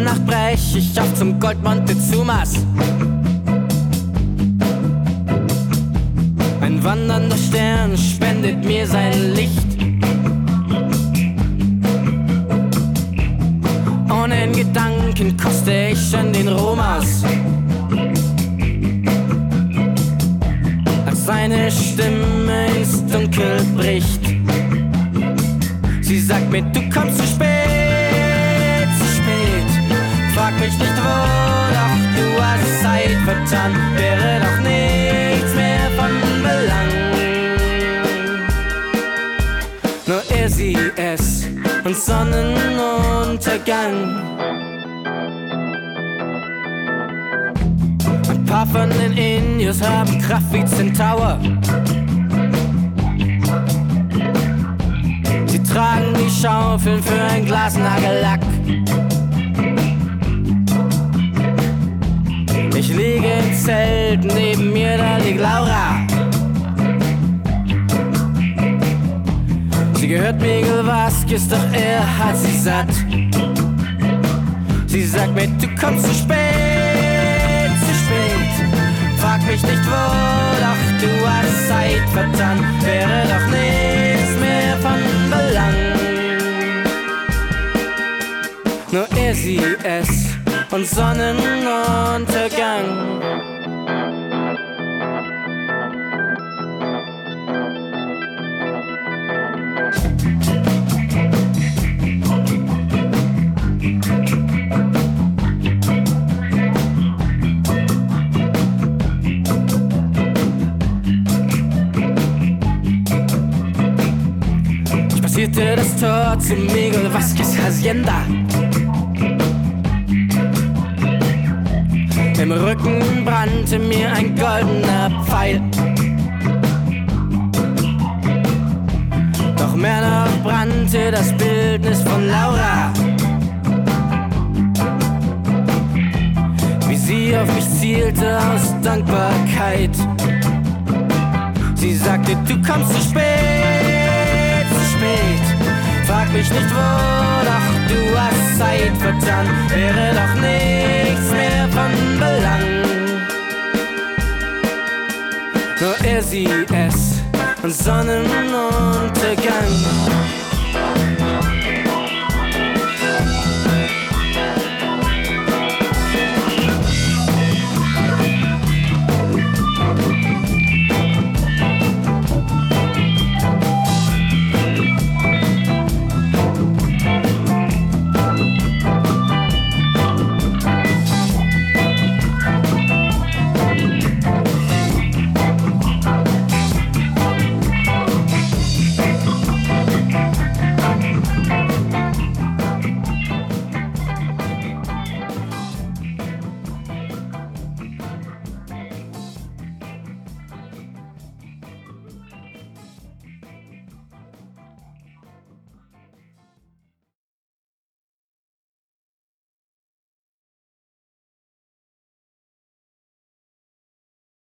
Nacht brech ich auf zum Gold Montezumas. Ein wandernder Stern spendet mir sein Licht. Ohne in Gedanken koste ich schon den Ruhm aus. Als seine Stimme ins Dunkel bricht. Sie sagt mir, du kommst zu spät, zu spät. Frag mich nicht wo, doch du hast Zeit vertan. Wäre doch nichts mehr von Belang. Nur er, sie, es und Sonnenuntergang. Ein paar von den Indios haben Kraft wie Zentaur. Sie tragen die Schaufeln für ein Glas Nagellack. Ich liege im Zelt, neben mir da liegt Laura. Sie gehört Miguel Vasquez, doch er hat sie satt. Sie sagt mir, du kommst zu spät, zu spät. Frag mich nicht wo, doch du hast Zeit vertan. Wäre doch nichts mehr von Belang. Nur er, sie, es und Sonnenuntergang. Ich passierte das Tor zu Miguel Vasquez Hacienda. Im Rücken brannte mir ein goldener Pfeil. Doch mehr noch brannte das Bildnis von Laura. Wie sie auf mich zielte aus Dankbarkeit. Sie sagte, du kommst zu spät, zu spät. Frag mich nicht wo, doch du hast Zeit vertan. Wäre doch nichts mehr von Belang. Nur er, sie, es und Sonnenuntergang.